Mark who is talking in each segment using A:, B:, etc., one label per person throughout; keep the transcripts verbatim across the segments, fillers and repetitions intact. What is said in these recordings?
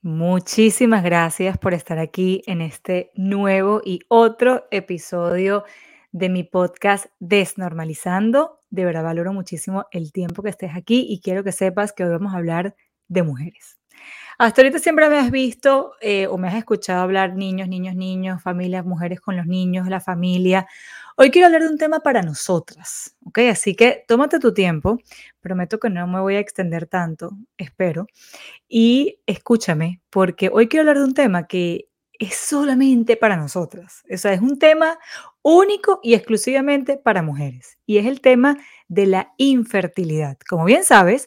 A: Muchísimas gracias por estar aquí en este nuevo y otro episodio de mi podcast Desnormalizando. De verdad valoro muchísimo el tiempo que estés aquí y quiero que sepas que hoy vamos a hablar de mujeres. Hasta ahorita siempre me has visto eh, o me has escuchado hablar niños, niños, niños, familias, mujeres con los niños, la familia. Hoy quiero hablar de un tema para nosotras, ¿ok? Así que tómate tu tiempo. Prometo que no me voy a extender tanto, espero. Y escúchame, porque hoy quiero hablar de un tema que es solamente para nosotras. O sea, es un tema único y exclusivamente para mujeres. Y es el tema de la infertilidad. Como bien sabes,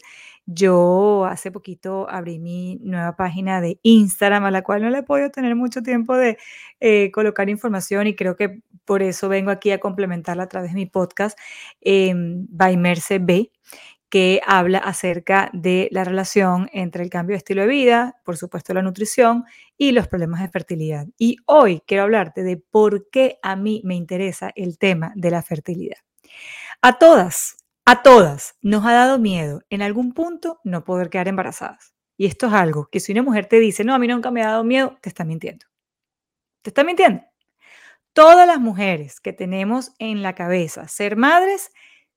A: yo hace poquito abrí mi nueva página de Instagram, a la cual no le he podido tener mucho tiempo de eh, colocar información y creo que por eso vengo aquí a complementarla a través de mi podcast, eh, by Merce B, que habla acerca de la relación entre el cambio de estilo de vida, por supuesto la nutrición y los problemas de fertilidad. Y hoy quiero hablarte de por qué a mí me interesa el tema de la fertilidad. A todas, a todas nos ha dado miedo en algún punto no poder quedar embarazadas. Y esto es algo que si una mujer te dice, no, a mí nunca me ha dado miedo, te está mintiendo. Te está mintiendo. Todas las mujeres que tenemos en la cabeza ser madres,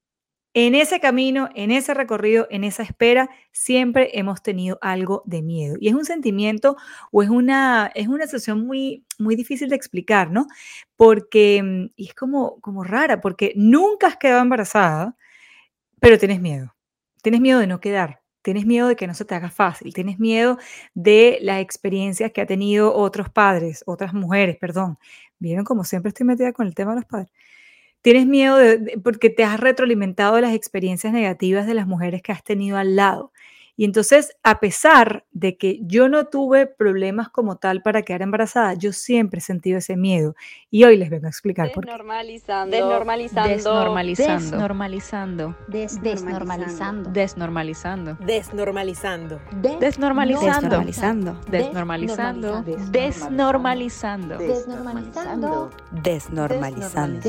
A: en ese camino, en ese recorrido, en esa espera, siempre hemos tenido algo de miedo. Y es un sentimiento o es una, es una sensación muy, muy difícil de explicar, ¿no? Porque, mm, y es como, como rara, porque nunca has quedado embarazada, pero tienes miedo. Tienes miedo de no quedar. Tienes miedo de que no se te haga fácil. Tienes miedo de las experiencias que ha tenido otros padres, otras mujeres, perdón. ¿Vieron como siempre estoy metida con el tema de los padres? Tienes miedo de, de- porque te has retroalimentado de las experiencias negativas de las mujeres que has tenido al lado. Y entonces, a pesar de que yo no tuve problemas como tal para quedar embarazada, yo siempre he sentido ese miedo. Y hoy les vengo a explicar por qué.
B: Desnormalizando.
C: Desnormalizando.
D: Desnormalizando.
C: Desnormalizando.
D: Desnormalizando.
B: Desnormalizando.
D: Desnormalizando.
C: Desnormalizando.
D: Desnormalizando.
C: Desnormalizando.
B: Desnormalizando.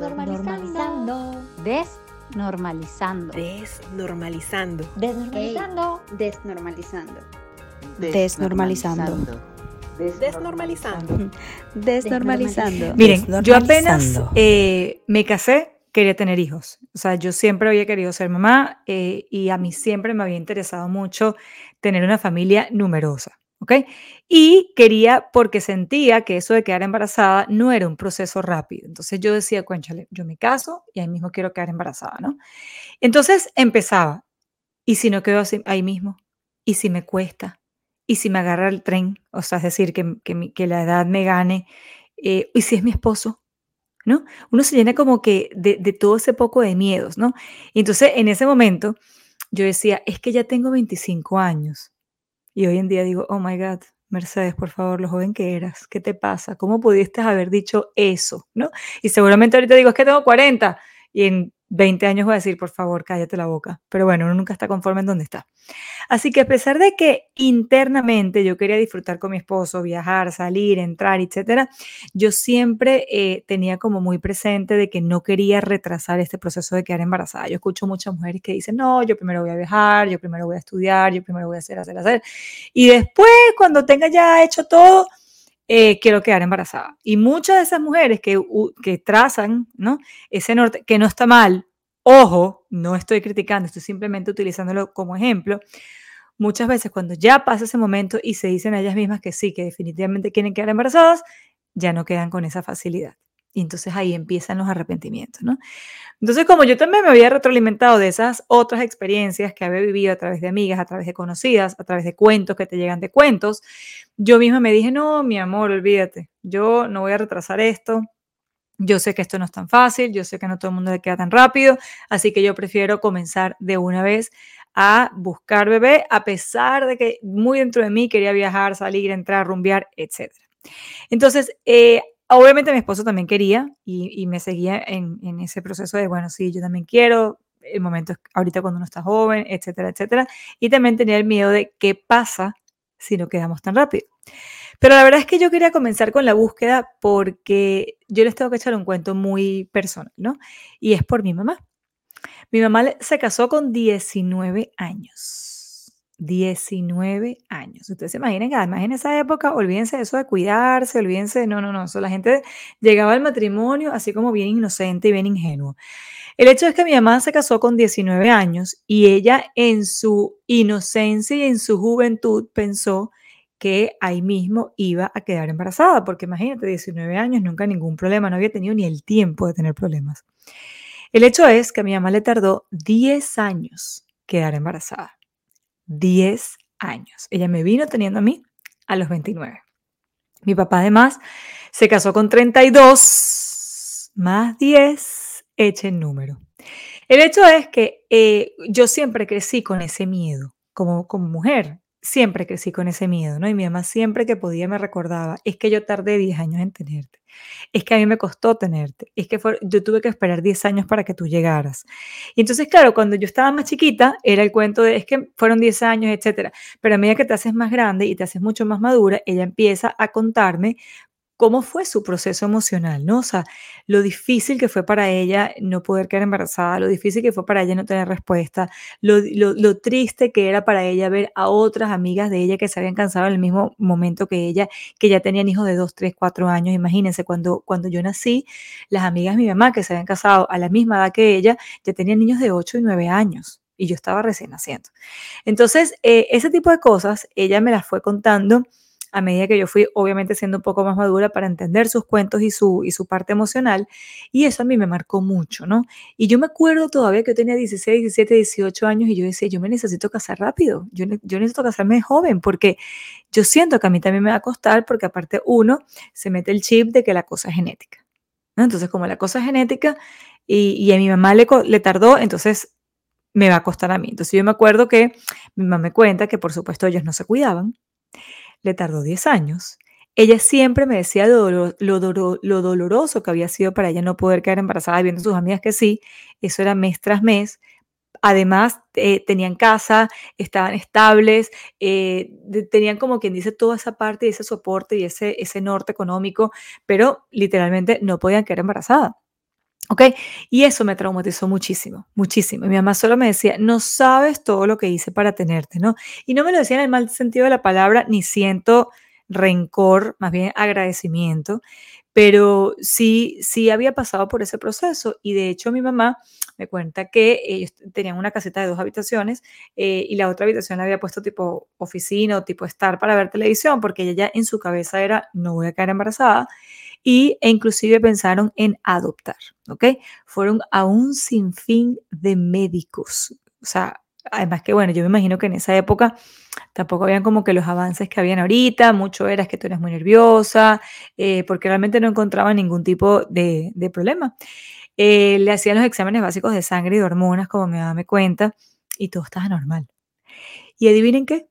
C: Desnormalizando.
B: Desnormalizando.
C: Desnormalizando.
E: Desnormalizando.
D: Desnormalizando.
B: Desnormalizando.
D: Desnormalizando.
A: Miren, yo apenas
D: Desnormalizando.
A: eh, me casé, quería tener hijos. O sea, yo siempre había querido ser mamá eh, y a mí siempre me había interesado mucho tener una familia numerosa, ¿ok? Y quería, porque sentía que eso de quedar embarazada no era un proceso rápido. Entonces yo decía, cónchale, yo me caso y ahí mismo quiero quedar embarazada, ¿no? Entonces empezaba, ¿y si no quedo así- ahí mismo? ¿Y si me cuesta? ¿Y si me agarra el tren? O sea, es decir, que, que mi- que la edad me gane. Eh, ¿y si es mi esposo? ¿No? Uno se llena como que de, de todo ese poco de miedos, ¿no? Y entonces en ese momento yo decía, es que ya tengo veinticinco años. Y hoy en día digo, oh my God, Mercedes, por favor, lo joven que eras, ¿qué te pasa? ¿Cómo pudiste haber dicho eso? ¿No? Y seguramente ahorita digo, es que tengo cuarenta y en veinte años voy a decir, por favor, cállate la boca. Pero bueno, uno nunca está conforme en donde está. Así que a pesar de que internamente yo quería disfrutar con mi esposo, viajar, salir, entrar, etcétera, yo siempre eh, tenía como muy presente de que no quería retrasar este proceso de quedar embarazada. Yo escucho muchas mujeres que dicen, no, yo primero voy a viajar, yo primero voy a estudiar, yo primero voy a hacer, hacer, hacer. Y después, cuando tenga ya hecho todo, eh, quiero quedar embarazada. Y muchas de esas mujeres que, u- que trazan, ¿no? Ese norte, que no está mal, ojo, no estoy criticando, estoy simplemente utilizándolo como ejemplo. Muchas veces cuando ya pasa ese momento y se dicen a ellas mismas que sí, que definitivamente quieren quedar embarazadas, ya no quedan con esa facilidad. Y entonces ahí empiezan los arrepentimientos, ¿no? Entonces, como yo también me había retroalimentado de esas otras experiencias que había vivido a través de amigas, a través de conocidas, a través de cuentos que te llegan de cuentos, yo misma me dije, no, mi amor, olvídate, yo no voy a retrasar esto, yo sé que esto no es tan fácil, yo sé que no todo el mundo le queda tan rápido, así que yo prefiero comenzar de una vez a buscar bebé, a pesar de que muy dentro de mí quería viajar, salir, entrar, rumbear, etcétera. Entonces, eh, obviamente mi esposo también quería y, y me seguía en, en ese proceso de, bueno, sí, yo también quiero, el momento es ahorita cuando uno está joven, etcétera, etcétera. Y también tenía el miedo de qué pasa si no quedamos tan rápido. Pero la verdad es que yo quería comenzar con la búsqueda porque yo les tengo que echar un cuento muy personal, ¿no? Y es por mi mamá. Mi mamá le- se casó con diecinueve años. diecinueve años. Ustedes se imaginan que además en esa época, olvídense de eso de cuidarse, olvídense de no, no, no, eso, la gente llegaba al matrimonio así como bien inocente y bien ingenuo. El hecho es que mi mamá se casó con diecinueve años y ella en su inocencia y en su juventud pensó que ahí mismo iba a quedar embarazada, porque imagínate, diecinueve años, nunca ningún problema, no había tenido ni el tiempo de tener problemas. El hecho es que a mi mamá le tardó diez años quedar embarazada. diez años. Ella me vino teniendo a mí a los veintinueve. Mi papá además se casó con treinta y dos, más diez, echen número. El hecho es que eh, yo siempre crecí con ese miedo, como, como mujer, siempre crecí con ese miedo, ¿no? Y mi mamá siempre que podía me recordaba, es que yo tardé diez años en tenerte, es que a mí me costó tenerte, es que fue, yo tuve que esperar diez años para que tú llegaras. Y entonces, claro, cuando yo estaba más chiquita, era el cuento de, es que fueron diez años, etcétera. Pero a medida que te haces más grande y te haces mucho más madura, ella empieza a contarme cómo fue su proceso emocional, ¿no? O sea, lo difícil que fue para ella no poder quedar embarazada, lo difícil que fue para ella no tener respuesta, lo, lo, lo triste que era para ella ver a otras amigas de ella que se habían cansado en el mismo momento que ella, que ya tenían hijos de dos, tres, cuatro años. Imagínense, cuando, cuando yo nací, las amigas de mi mamá que se habían casado a la misma edad que ella, ya tenían niños de ocho y nueve años. Y yo estaba recién naciendo. Entonces, eh, ese tipo de cosas, ella me las fue contando a medida que yo fui, obviamente, siendo un poco más madura para entender sus cuentos y su, y su parte emocional, y eso a mí me marcó mucho, ¿no? Y yo me acuerdo todavía que yo tenía dieciséis, diecisiete, dieciocho años y yo decía, yo me necesito casar rápido, yo, yo necesito casarme joven, porque yo siento que a mí también me va a costar, porque aparte uno se mete el chip de que la cosa es genética, ¿no? Entonces, como la cosa es genética y, y a mi mamá le, le tardó, entonces me va a costar a mí. Entonces yo me acuerdo que mi mamá me cuenta que por supuesto ellos no se cuidaban, le tardó diez años. Ella siempre me decía lo, lo, lo, lo doloroso que había sido para ella no poder quedar embarazada, viendo a sus amigas que sí, eso era mes tras mes. Además, eh, tenían casa, estaban estables, eh, de, tenían como quien dice toda esa parte y ese soporte y ese, ese norte económico, pero literalmente no podían quedar embarazadas. ¿Ok? Y eso me traumatizó muchísimo, muchísimo. Mi mamá solo me decía, no sabes todo lo que hice para tenerte, ¿no? Y no me lo decía en el mal sentido de la palabra, ni siento rencor, más bien agradecimiento, pero sí, sí había pasado por ese proceso. Y de hecho mi mamá me cuenta que ellos tenían una caseta de dos habitaciones eh, y la otra habitación la había puesto tipo oficina o tipo estar para ver televisión, porque ella ya en su cabeza era, no voy a quedar embarazada. Y, e inclusive pensaron en adoptar, ¿ok? Fueron a un sinfín de médicos. O sea, además que, bueno, yo me imagino que en esa época tampoco habían como que los avances que habían ahorita, mucho era que tú eres muy nerviosa, eh, porque realmente no encontraban ningún tipo de, de problema. Eh, le hacían los exámenes básicos de sangre y de hormonas, como mi mamá me cuenta, y todo estaba normal. Y adivinen qué,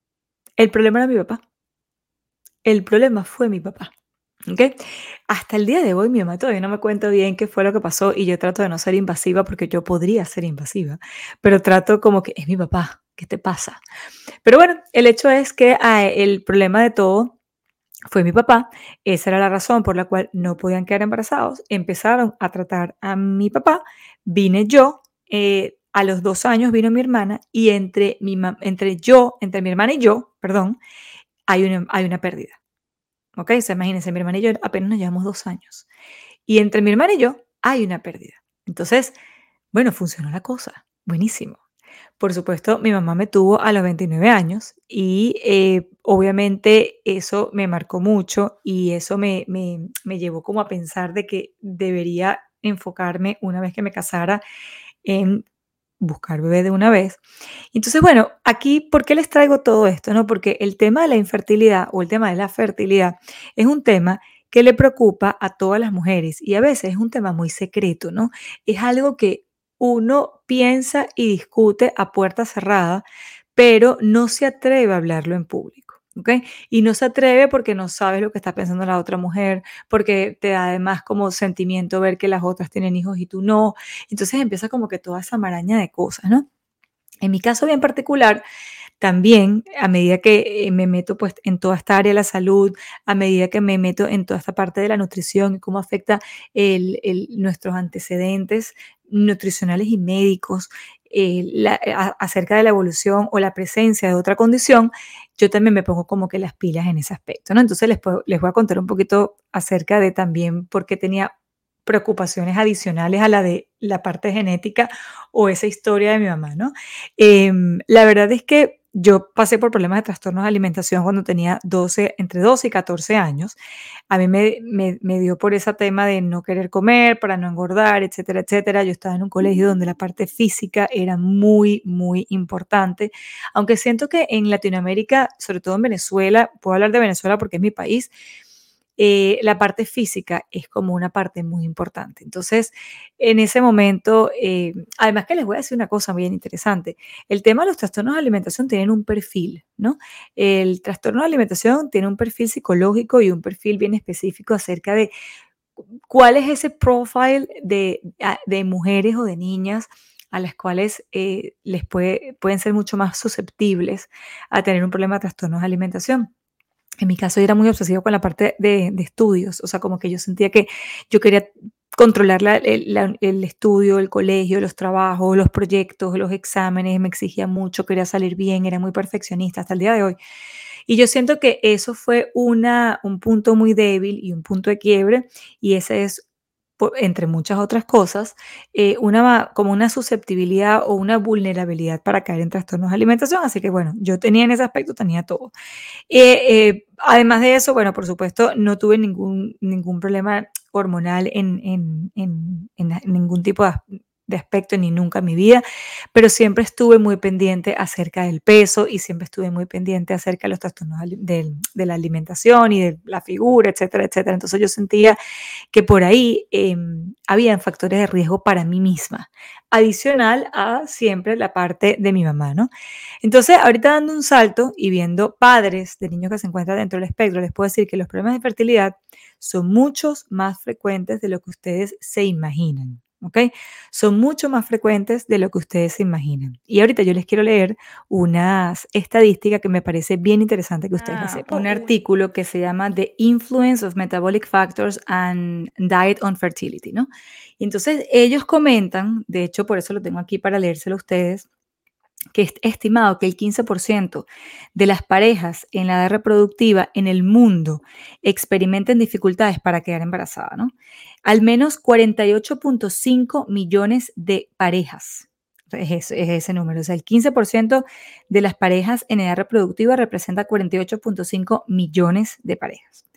A: el problema era mi papá. El problema fue mi papá. ¿Okay? Hasta el día de hoy mi mamá todavía no me cuenta bien qué fue lo que pasó y yo trato de no ser invasiva porque yo podría ser invasiva, pero trato como que es mi papá, ¿qué te pasa? Pero bueno, el hecho es que ah, el problema de todo fue mi papá, esa era la razón por la cual no podían quedar embarazados, empezaron a tratar a mi papá, vine yo, eh, a los dos años vino mi hermana y entre, mi, entre yo, entre mi hermana y yo, perdón, hay una, hay una pérdida. ¿Ok? O sea, imagínense, mi hermana y yo apenas nos llevamos dos años. Y entre mi hermana y yo hay una pérdida. Entonces, bueno, funcionó la cosa. Buenísimo. Por supuesto, mi mamá me tuvo a los veintinueve años y eh, obviamente eso me marcó mucho y eso me, me, me llevó como a pensar de que debería enfocarme una vez que me casara en buscar bebé de una vez. Entonces, bueno, aquí, ¿por qué les traigo todo esto? ¿No? Porque el tema de la infertilidad o el tema de la fertilidad es un tema que le preocupa a todas las mujeres y a veces es un tema muy secreto, ¿no? Es algo que uno piensa y discute a puerta cerrada, pero no se atreve a hablarlo en público. ¿Ok? Y no se atreve porque no sabes lo que está pensando la otra mujer, porque te da además como sentimiento ver que las otras tienen hijos y tú no. Entonces empieza como que toda esa maraña de cosas, ¿no? En mi caso bien particular, también a medida que eh, me meto pues en toda esta área de la salud, a medida que me meto en toda esta parte de la nutrición y cómo afecta el, el, nuestros antecedentes nutricionales y médicos eh, la, a, acerca de la evolución o la presencia de otra condición, yo también me pongo como que las pilas en ese aspecto, ¿no? Entonces les, puedo, les voy a contar un poquito acerca de también por qué tenía preocupaciones adicionales a la de la parte genética o esa historia de mi mamá, ¿no? Eh, la verdad es que yo pasé por problemas de trastornos de alimentación cuando tenía doce, entre doce y catorce años. A mí me, me, me dio por ese tema de no querer comer, para no engordar, etcétera, etcétera. Yo estaba en un colegio donde la parte física era muy, muy importante, aunque siento que en Latinoamérica, sobre todo en Venezuela, puedo hablar de Venezuela porque es mi país, eh, la parte física es como una parte muy importante. Entonces, en ese momento, eh, además que les voy a decir una cosa bien interesante, el tema de los trastornos de alimentación tienen un perfil, ¿no? El trastorno de alimentación tiene un perfil psicológico y un perfil bien específico acerca de cuál es ese profile de, de mujeres o de niñas a las cuales eh, les puede, pueden ser mucho más susceptibles a tener un problema de trastornos de alimentación. En mi caso, yo era muy obsesiva con la parte de, de estudios, o sea, como que yo sentía que yo quería controlar la, el, la, el estudio, el colegio, los trabajos, los proyectos, los exámenes, me exigía mucho, quería salir bien, era muy perfeccionista hasta el día de hoy. Y yo siento que eso fue una, un punto muy débil y un punto de quiebre, y ese es, por, entre muchas otras cosas, eh, una, como una susceptibilidad o una vulnerabilidad para caer en trastornos de alimentación. Así que bueno, yo tenía en ese aspecto, tenía todo. Eh, eh, además de eso, bueno, por supuesto, no tuve ningún, ningún problema hormonal en, en, en, en ningún tipo de, de aspecto ni nunca en mi vida, pero siempre estuve muy pendiente acerca del peso y siempre estuve muy pendiente acerca de los trastornos de, de la alimentación y de la figura, etcétera, etcétera. Entonces yo sentía que por ahí eh, habían factores de riesgo para mí misma, adicional a siempre la parte de mi mamá, ¿no? Entonces, ahorita dando un salto y viendo padres de niños que se encuentran dentro del espectro, les puedo decir que los problemas de fertilidad son muchos más frecuentes de lo que ustedes se imaginan, ¿ok? Son mucho más frecuentes de lo que ustedes se imaginan. Y ahorita yo les quiero leer unas estadísticas que me parece bien interesante que ustedes ah, la sepan. Un artículo que se llama The Influence of Metabolic Factors and Diet on Fertility, ¿no? Y entonces ellos comentan, de hecho por eso lo tengo aquí para leérselo a ustedes, que es estimado que el quince por ciento de las parejas en la edad reproductiva en el mundo experimenten dificultades para quedar embarazada, ¿no? Al menos cuarenta y ocho punto cinco millones de parejas. Es ese, es ese número. O sea, el quince por ciento de las parejas en edad reproductiva representa cuarenta y ocho punto cinco millones de parejas.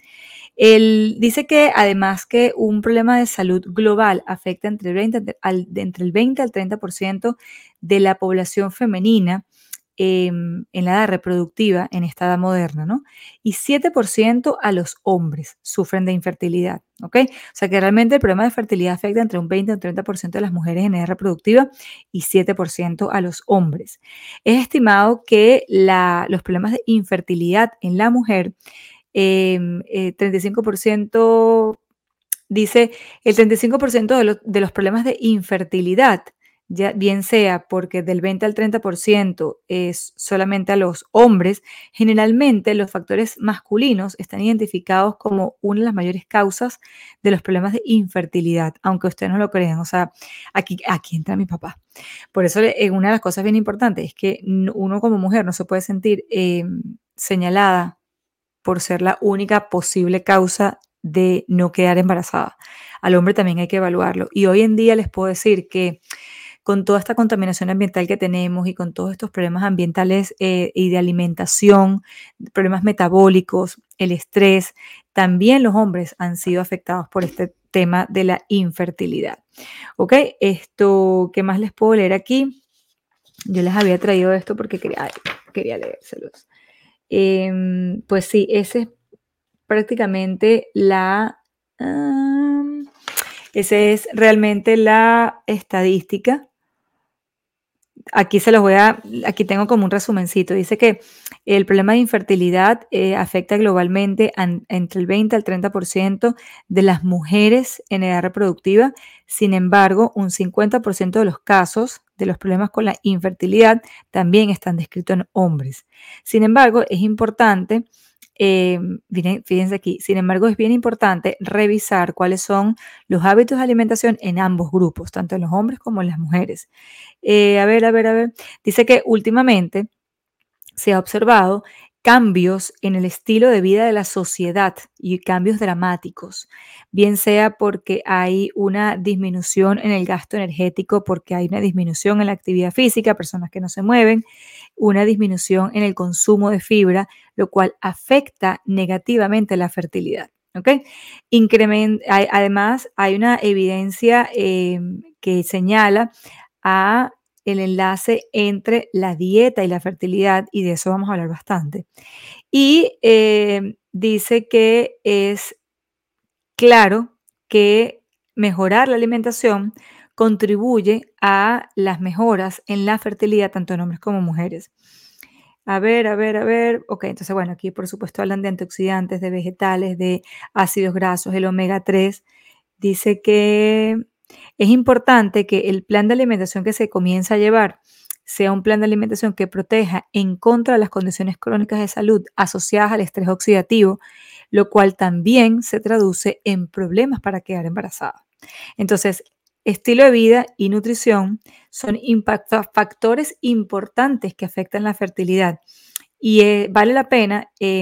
A: Él dice que además que un problema de salud global afecta entre el veinte al, entre el veinte al treinta por ciento de la población femenina eh, en la edad reproductiva en esta edad moderna, ¿no? Y siete por ciento a los hombres sufren de infertilidad, ¿ok? O sea que realmente el problema de fertilidad afecta entre un veinte al treinta por ciento de las mujeres en edad reproductiva y siete por ciento a los hombres. Es estimado que la, los problemas de infertilidad en la mujer Eh, eh, treinta y cinco por ciento, dice, el treinta y cinco por ciento de, lo, de los problemas de infertilidad, ya bien sea porque del veinte al treinta por ciento es solamente a los hombres, generalmente los factores masculinos están identificados como una de las mayores causas de los problemas de infertilidad, aunque ustedes no lo crean. O sea, aquí, aquí entra mi papá. Por eso eh, una de las cosas bien importantes es que uno como mujer no se puede sentir eh, señalada por ser la única posible causa de no quedar embarazada. Al hombre también hay que evaluarlo. Y hoy en día les puedo decir que con toda esta contaminación ambiental que tenemos y con todos estos problemas ambientales eh, y de alimentación, problemas metabólicos, el estrés, también los hombres han sido afectados por este tema de la infertilidad. ¿Ok? Esto, ¿qué más les puedo leer aquí? Yo les había traído esto porque quería, quería leérselos. Eh, pues sí, esa es prácticamente la, um, esa es realmente la estadística. Aquí se los voy a, aquí tengo como un resumencito. Dice que el problema de infertilidad eh, afecta globalmente a, entre el veinte al treinta por ciento de las mujeres en edad reproductiva. Sin embargo, un cincuenta por ciento de los casos de los problemas con la infertilidad también están descritos en hombres. Sin embargo, es importante, eh, fíjense aquí, sin embargo, es bien importante revisar cuáles son los hábitos de alimentación en ambos grupos, tanto en los hombres como en las mujeres. Eh, a ver, a ver, a ver. Dice que últimamente se ha observado cambios en el estilo de vida de la sociedad y cambios dramáticos, bien sea porque hay una disminución en el gasto energético, porque hay una disminución en la actividad física, personas que no se mueven, una disminución en el consumo de fibra, lo cual afecta negativamente la fertilidad. ¿Okay? Increment, hay, además, hay una evidencia eh, que señala a el enlace entre la dieta y la fertilidad, y de eso vamos a hablar bastante. Y eh, dice que es claro que mejorar la alimentación contribuye a las mejoras en la fertilidad tanto en hombres como mujeres. A ver, a ver, a ver. Ok, entonces, bueno, aquí por supuesto hablan de antioxidantes, de vegetales, de ácidos grasos, el omega tres. Dice que es importante que el plan de alimentación que se comienza a llevar sea un plan de alimentación que proteja en contra de las condiciones crónicas de salud asociadas al estrés oxidativo, lo cual también se traduce en problemas para quedar embarazada. Entonces, estilo de vida y nutrición son factores importantes que afectan la fertilidad y eh, vale la pena eh,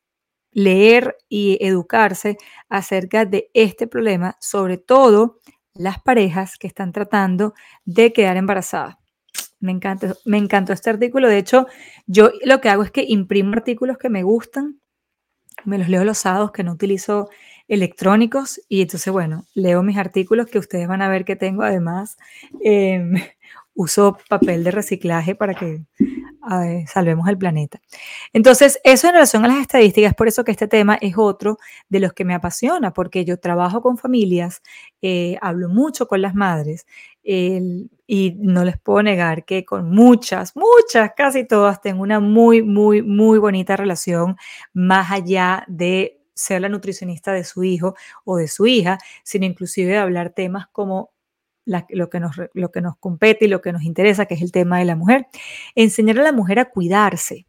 A: leer y educarse acerca de este problema, sobre todo las parejas que están tratando de quedar embarazadas. Me encanta, me encantó este artículo. De hecho, yo lo que hago es que imprimo artículos que me gustan, me los leo los sábados que no utilizo electrónicos y entonces, bueno, leo mis artículos que ustedes van a ver que tengo además. Eh, uso papel de reciclaje para que a ver, salvemos el planeta. Entonces, eso en relación a las estadísticas, por eso que este tema es otro de los que me apasiona, porque yo trabajo con familias, eh, hablo mucho con las madres eh, y no les puedo negar que con muchas, muchas, casi todas, tengo una muy, muy, muy bonita relación, más allá de ser la nutricionista de su hijo o de su hija, sino inclusive de hablar temas como La, lo, que nos, lo que nos compete y lo que nos interesa, que es el tema de la mujer. Enseñar a la mujer a cuidarse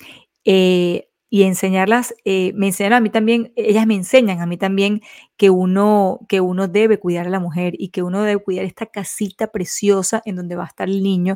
A: eh, y enseñarlas, eh, me enseñaron a mí también, ellas me enseñan a mí también que uno, que uno debe cuidar a la mujer y que uno debe cuidar esta casita preciosa en donde va a estar el niño.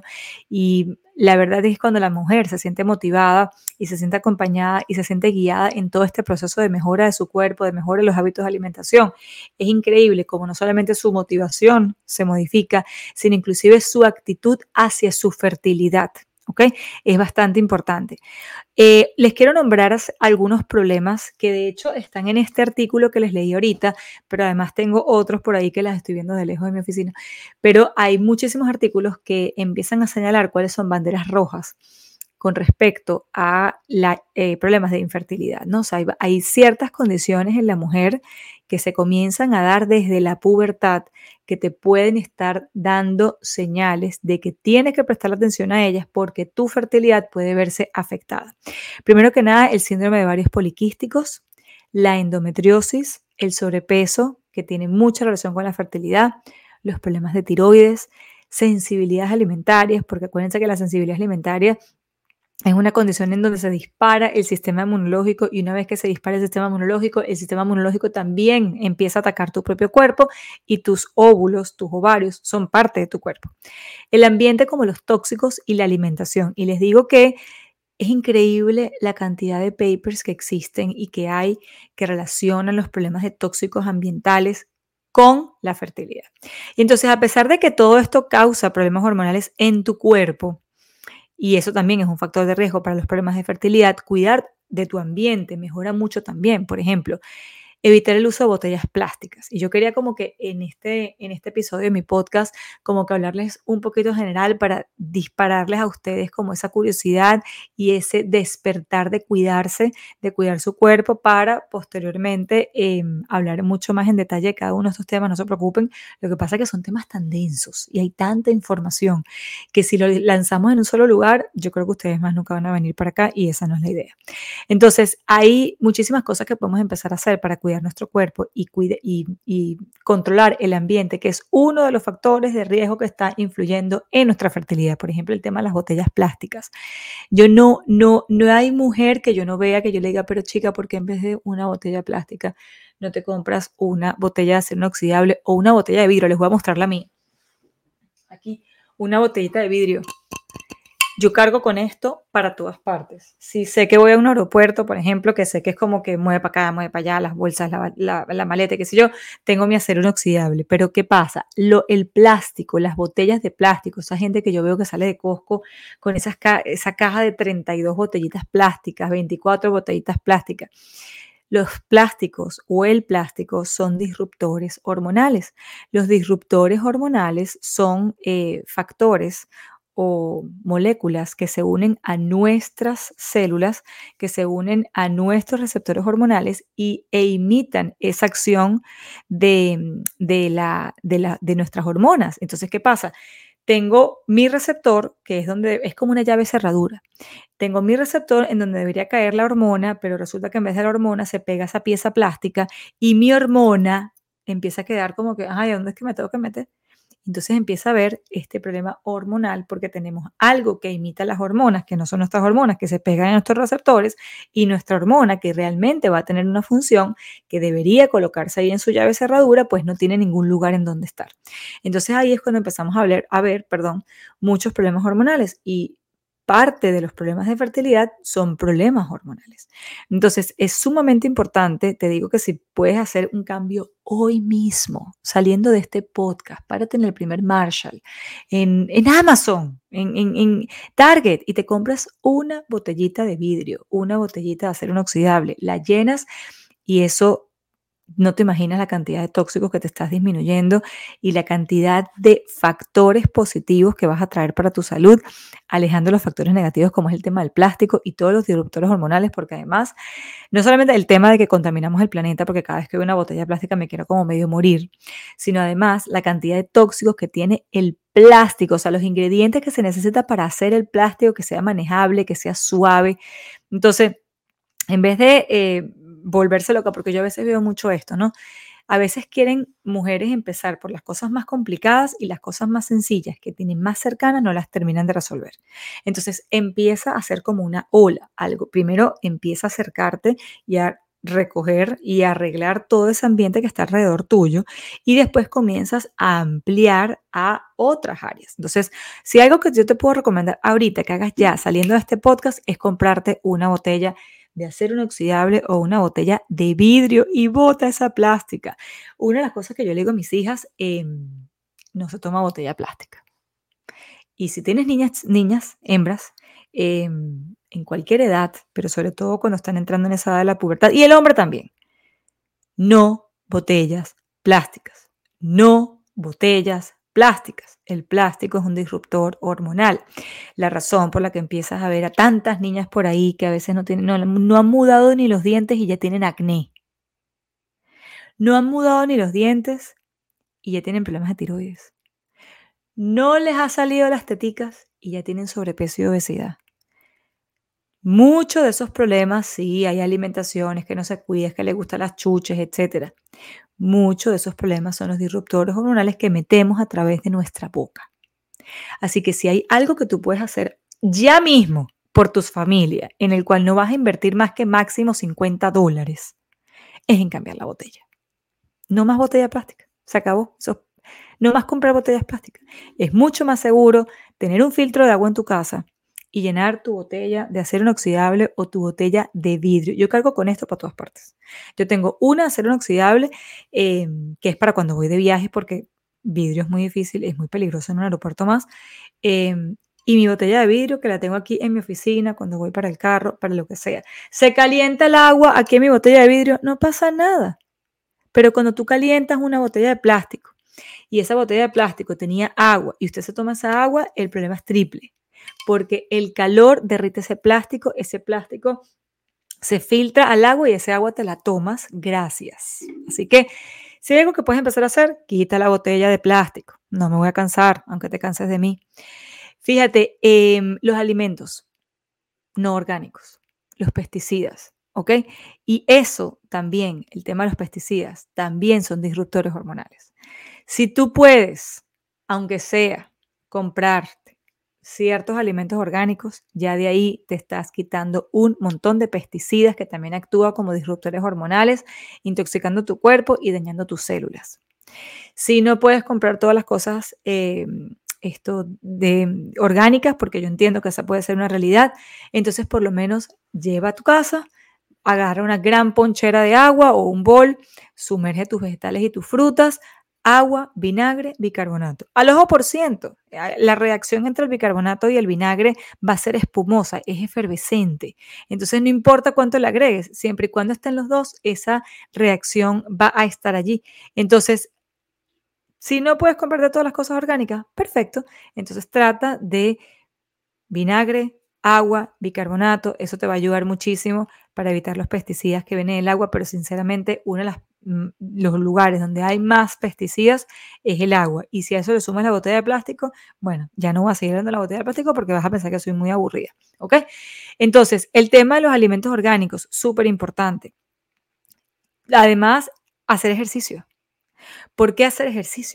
A: Y la verdad es que cuando la mujer se siente motivada y se siente acompañada y se siente guiada en todo este proceso de mejora de su cuerpo, de mejora de los hábitos de alimentación, es increíble cómo no solamente su motivación se modifica, sino inclusive su actitud hacia su fertilidad. ¿Okay? Es bastante importante. Eh, les quiero nombrar algunos problemas que de hecho están en este artículo que les leí ahorita, pero además tengo otros por ahí que las estoy viendo de lejos de mi oficina. Pero hay muchísimos artículos que empiezan a señalar cuáles son banderas rojas con respecto a la, eh, problemas de infertilidad, ¿no? O sea, hay, hay ciertas condiciones en la mujer que se comienzan a dar desde la pubertad que te pueden estar dando señales de que tienes que prestar atención a ellas porque tu fertilidad puede verse afectada. Primero que nada, el síndrome de ovarios poliquísticos, la endometriosis, el sobrepeso, que tiene mucha relación con la fertilidad, los problemas de tiroides, sensibilidades alimentarias, porque acuérdense que la sensibilidad alimentaria es una condición en donde se dispara el sistema inmunológico y una vez que se dispara el sistema inmunológico, el sistema inmunológico también empieza a atacar tu propio cuerpo y tus óvulos, tus ovarios son parte de tu cuerpo. El ambiente como los tóxicos y la alimentación. Y les digo que es increíble la cantidad de papers que existen y que hay que relacionan los problemas de tóxicos ambientales con la fertilidad. Y entonces, a pesar de que todo esto causa problemas hormonales en tu cuerpo, y eso también es un factor de riesgo para los problemas de fertilidad, cuidar de tu ambiente mejora mucho también. Por ejemplo, evitar el uso de botellas plásticas. Y yo quería como que en este, en este episodio de mi podcast, como que hablarles un poquito general para dispararles a ustedes como esa curiosidad y ese despertar de cuidarse, de cuidar su cuerpo para posteriormente eh, hablar mucho más en detalle de cada uno de estos temas. No se preocupen, lo que pasa es que son temas tan densos y hay tanta información que si lo lanzamos en un solo lugar, yo creo que ustedes más nunca van a venir para acá y esa no es la idea. Entonces, hay muchísimas cosas que podemos empezar a hacer para cuidar cuidar nuestro cuerpo y, cuide, y, y controlar el ambiente, que es uno de los factores de riesgo que está influyendo en nuestra fertilidad. Por ejemplo, el tema de las botellas plásticas. Yo no, no, no hay mujer que yo no vea que yo le diga, pero chica, ¿por qué en vez de una botella plástica no te compras una botella de acero inoxidable o una botella de vidrio? Les voy a mostrar la mía. Aquí, una botellita de vidrio. Yo cargo con esto para todas partes. Si sé que voy a un aeropuerto, por ejemplo, que sé que es como que mueve para acá, mueve para allá, las bolsas, la, la, la maleta, qué sé yo, tengo mi acero inoxidable. Pero ¿qué pasa? Lo, el plástico, las botellas de plástico, esa gente que yo veo que sale de Costco con esas ca esa caja de treinta y dos botellitas plásticas, veinticuatro botellitas plásticas. Los plásticos o el plástico son disruptores hormonales. Los disruptores hormonales son eh, factores o moléculas que se unen a nuestras células, que se unen a nuestros receptores hormonales y, e imitan esa acción de, de, la, de, la, de nuestras hormonas. Entonces, ¿qué pasa? Tengo mi receptor, que es donde es como una llave cerradura. Tengo mi receptor en donde debería caer la hormona, pero resulta que en vez de la hormona se pega esa pieza plástica y mi hormona empieza a quedar como que, ay, ¿dónde es que me tengo que meter? Entonces empieza a haber este problema hormonal porque tenemos algo que imita las hormonas, que no son nuestras hormonas, que se pegan en nuestros receptores, y nuestra hormona, que realmente va a tener una función que debería colocarse ahí en su llave cerradura, pues no tiene ningún lugar en donde estar. Entonces ahí es cuando empezamos a ver, a ver perdón, muchos problemas hormonales y parte de los problemas de fertilidad son problemas hormonales. Entonces, es sumamente importante, te digo que si puedes hacer un cambio hoy mismo, saliendo de este podcast, párate en el primer Marshall, en, en Amazon, en, en, en Target, y te compras una botellita de vidrio, una botellita de acero inoxidable, la llenas y eso... No te imaginas la cantidad de tóxicos que te estás disminuyendo y la cantidad de factores positivos que vas a traer para tu salud, alejando los factores negativos como es el tema del plástico y todos los disruptores hormonales, porque además, no solamente el tema de que contaminamos el planeta, porque cada vez que veo una botella plástica me quiero como medio morir, sino además la cantidad de tóxicos que tiene el plástico, o sea, los ingredientes que se necesita para hacer el plástico que sea manejable, que sea suave. Entonces, en vez de... Eh, volverse loca, porque yo a veces veo mucho esto, ¿no? A veces quieren mujeres empezar por las cosas más complicadas y las cosas más sencillas que tienen más cercanas no las terminan de resolver. Entonces empieza a hacer como una ola, algo. Primero empieza a acercarte y a recoger y arreglar todo ese ambiente que está alrededor tuyo y después comienzas a ampliar a otras áreas. Entonces, si algo que yo te puedo recomendar ahorita que hagas ya saliendo de este podcast es comprarte una botella de acero inoxidable o una botella de vidrio y bota esa plástica. Una de las cosas que yo le digo a mis hijas, eh, no se toma botella plástica. Y si tienes niñas, niñas hembras, eh, en cualquier edad, pero sobre todo cuando están entrando en esa edad de la pubertad, y el hombre también, no botellas plásticas, no botellas plásticas. El plástico es un disruptor hormonal. La razón por la que empiezas a ver a tantas niñas por ahí que a veces no, tienen, no, no han mudado ni los dientes y ya tienen acné. No han mudado ni los dientes y ya tienen problemas de tiroides. No les ha salido las teticas y ya tienen sobrepeso y obesidad. Muchos de esos problemas, sí, hay alimentaciones que no se cuidan, que les gustan las chuches, etcétera. Muchos de esos problemas son los disruptores hormonales que metemos a través de nuestra boca. Así que si hay algo que tú puedes hacer ya mismo por tus familias, en el cual no vas a invertir más que máximo cincuenta dólares, es en cambiar la botella. No más botella plástica. Se acabó. Eso, no más comprar botellas plásticas. Es mucho más seguro tener un filtro de agua en tu casa y llenar tu botella de acero inoxidable o tu botella de vidrio. Yo cargo con esto para todas partes. Yo tengo una de acero inoxidable eh, que es para cuando voy de viaje porque vidrio es muy difícil, es muy peligroso en un aeropuerto más. Eh, y mi botella de vidrio que la tengo aquí en mi oficina cuando voy para el carro, para lo que sea. Se calienta el agua aquí en mi botella de vidrio, no pasa nada. Pero cuando tú calientas una botella de plástico y esa botella de plástico tenía agua y usted se toma esa agua, el problema es triple. Porque el calor derrite ese plástico, ese plástico se filtra al agua y ese agua te la tomas, gracias. Así que si hay algo que puedes empezar a hacer, quita la botella de plástico. No me voy a cansar, aunque te canses de mí. Fíjate, eh, los alimentos no orgánicos, los pesticidas, ¿ok? Y eso también, el tema de los pesticidas, también son disruptores hormonales. Si tú puedes, aunque sea, comprarte ciertos alimentos orgánicos, ya de ahí te estás quitando un montón de pesticidas que también actúan como disruptores hormonales, intoxicando tu cuerpo y dañando tus células. Si no puedes comprar todas las cosas eh, esto de orgánicas, porque yo entiendo que esa puede ser una realidad, entonces por lo menos lleva a tu casa, agarra una gran ponchera de agua o un bol, sumerge tus vegetales y tus frutas, agua, vinagre, bicarbonato. Al ojo por ciento, la reacción entre el bicarbonato y el vinagre va a ser espumosa, es efervescente. Entonces no importa cuánto le agregues, siempre y cuando estén los dos, esa reacción va a estar allí. Entonces, si no puedes comprarte todas las cosas orgánicas, perfecto. Entonces trata de vinagre, agua, bicarbonato. Eso te va a ayudar muchísimo para evitar los pesticidas que vienen en el agua, pero sinceramente uno de las, mm, los lugares donde hay más pesticidas es el agua. Y si a eso le sumas la botella de plástico, bueno, ya no voy a seguir dando la botella de plástico porque vas a pensar que soy muy aburrida, ¿ok? Entonces, el tema de los alimentos orgánicos, súper importante. Además, hacer ejercicio. ¿Por qué hacer ejercicio?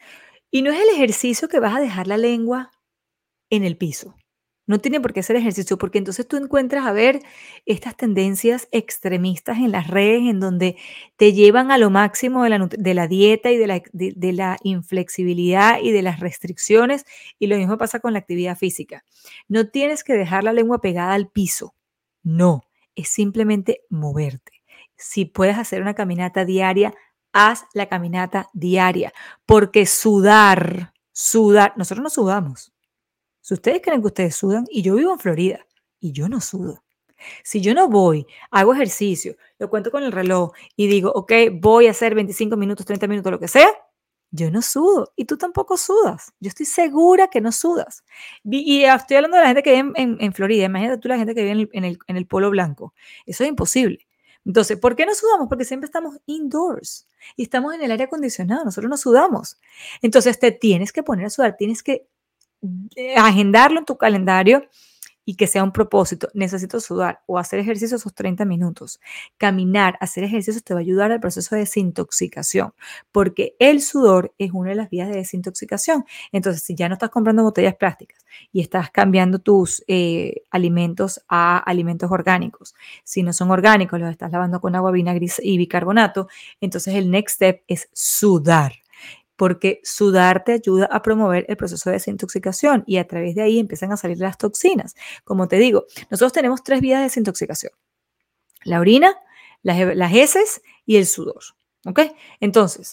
A: Y no es el ejercicio que vas a dejar la lengua en el piso. No tiene por qué hacer ejercicio, porque entonces tú encuentras a ver estas tendencias extremistas en las redes en donde te llevan a lo máximo de la, de la dieta y de la, de, de la inflexibilidad y de las restricciones, y lo mismo pasa con la actividad física. No tienes que dejar la lengua pegada al piso, no, es simplemente moverte. Si puedes hacer una caminata diaria, haz la caminata diaria, porque sudar, sudar, nosotros no sudamos. Si ustedes creen que ustedes sudan, y yo vivo en Florida, y yo no sudo. Si yo no voy, hago ejercicio, lo cuento con el reloj y digo, ok, voy a hacer veinticinco minutos, treinta minutos, lo que sea, yo no sudo y tú tampoco sudas. Yo estoy segura que no sudas. Y, y estoy hablando de la gente que vive en, en, en Florida. Imagínate tú la gente que vive en el, en, el, en el Polo Blanco. Eso es imposible. Entonces, ¿por qué no sudamos? Porque siempre estamos indoors y estamos en el aire acondicionado. Nosotros no sudamos. Entonces, te tienes que poner a sudar, tienes que agendarlo en tu calendario y que sea un propósito. Necesito sudar o hacer ejercicio esos treinta minutos. Caminar, hacer ejercicio te va a ayudar al proceso de desintoxicación, porque el sudor es una de las vías de desintoxicación. Entonces, si ya no estás comprando botellas plásticas y estás cambiando tus eh, alimentos a alimentos orgánicos, si no son orgánicos, los estás lavando con agua, vinagre y bicarbonato, entonces el next step es sudar, porque sudar te ayuda a promover el proceso de desintoxicación y a través de ahí empiezan a salir las toxinas. Como te digo, nosotros tenemos tres vías de desintoxicación: la orina, las, las heces y el sudor, ¿ok? Entonces,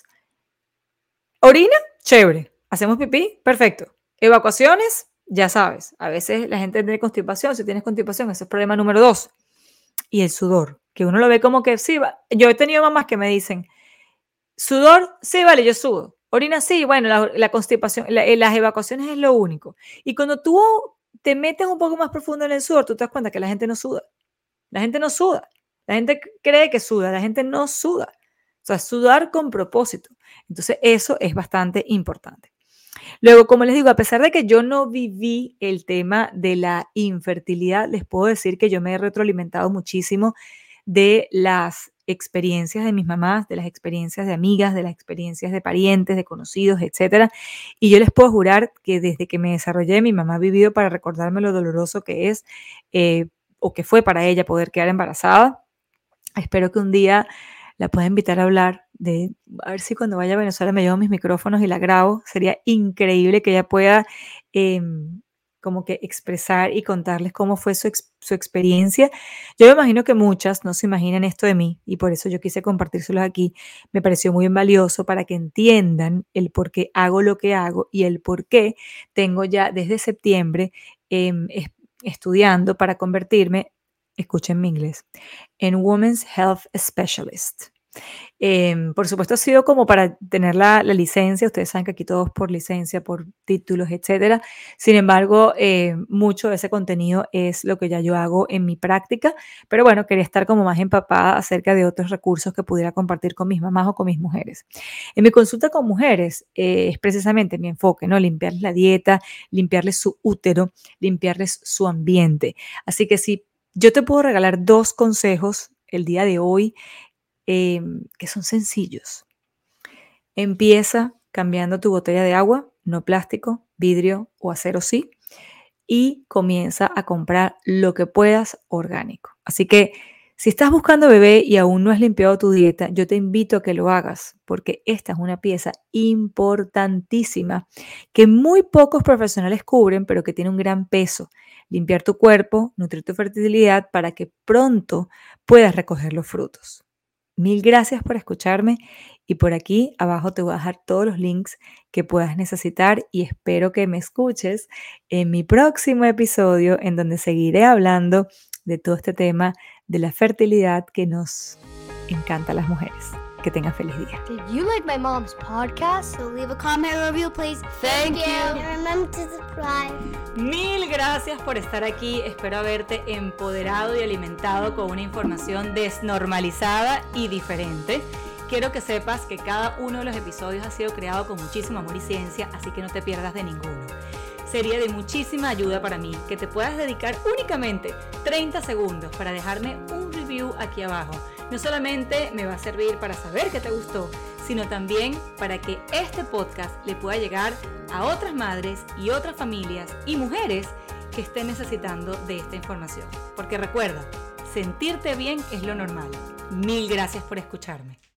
A: orina, chévere. Hacemos pipí, perfecto. Evacuaciones, ya sabes, a veces la gente tiene constipación. Si tienes constipación, ese es problema número dos. Y el sudor, que uno lo ve como que sí, va. Yo he tenido mamás que me dicen, sudor, sí, vale, yo sudo. Orina, sí, bueno, la, la constipación, la, las evacuaciones es lo único. Y cuando tú te metes un poco más profundo en el sudor, tú te das cuenta que la gente no suda. La gente no suda. La gente cree que suda, la gente no suda. O sea, sudar con propósito. Entonces, eso es bastante importante. Luego, como les digo, a pesar de que yo no viví el tema de la infertilidad, les puedo decir que yo me he retroalimentado muchísimo de las experiencias de mis mamás, de las experiencias de amigas, de las experiencias de parientes, de conocidos, etcétera. Y yo les puedo jurar que desde que me desarrollé, mi mamá ha vivido para recordarme lo doloroso que es eh, o que fue para ella poder quedar embarazada. Espero que un día la pueda invitar a hablar de, a ver si cuando vaya a Venezuela me llevo mis micrófonos y la grabo. Sería increíble que ella pueda eh, como que expresar y contarles cómo fue su, ex, su experiencia. Yo me imagino que muchas no se imaginan esto de mí y por eso yo quise compartírselos aquí. Me pareció muy valioso para que entiendan el por qué hago lo que hago y el por qué tengo ya desde septiembre eh, estudiando para convertirme, escuchen mi inglés, en Women's Health Specialist. Eh, por supuesto ha sido como para tener la, la licencia. Ustedes saben que aquí todos por licencia, por títulos, etcétera. Sin embargo, eh, mucho de ese contenido es lo que ya yo hago en mi práctica, pero bueno, quería estar como más empapada acerca de otros recursos que pudiera compartir con mis mamás o con mis mujeres. En mi consulta con mujeres eh, es precisamente mi enfoque, ¿no? Limpiarles la dieta, limpiarles su útero, limpiarles su ambiente. Así que si Yo te puedo regalar dos consejos el día de hoy eh, que son sencillos. Empieza cambiando tu botella de agua, no plástico, vidrio o acero sí, y comienza a comprar lo que puedas orgánico. Así que si estás buscando bebé y aún no has limpiado tu dieta, yo te invito a que lo hagas porque esta es una pieza importantísima que muy pocos profesionales cubren, pero que tiene un gran peso. Limpiar tu cuerpo, nutrir tu fertilidad para que pronto puedas recoger los frutos. Mil gracias por escucharme y por aquí abajo te voy a dejar todos los links que puedas necesitar y espero que me escuches en mi próximo episodio en donde seguiré hablando de todo este tema de la fertilidad que nos encanta a las mujeres. Que tengas feliz día.
E: Did you like my mom's podcast? So leave a comment or review, please. Thank, Thank you. you. And remember to subscribe.
A: Mil gracias por estar aquí. Espero haberte empoderado y alimentado con una información desnormalizada y diferente. Quiero que sepas que cada uno de los episodios ha sido creado con muchísimo amor y ciencia, así que no te pierdas de ninguno. Sería de muchísima ayuda para mí que te puedas dedicar únicamente treinta segundos para dejarme un review aquí abajo. No solamente me va a servir para saber que te gustó, sino también para que este podcast le pueda llegar a otras madres y otras familias y mujeres que estén necesitando de esta información. Porque recuerda, sentirte bien es lo normal. Mil gracias por escucharme.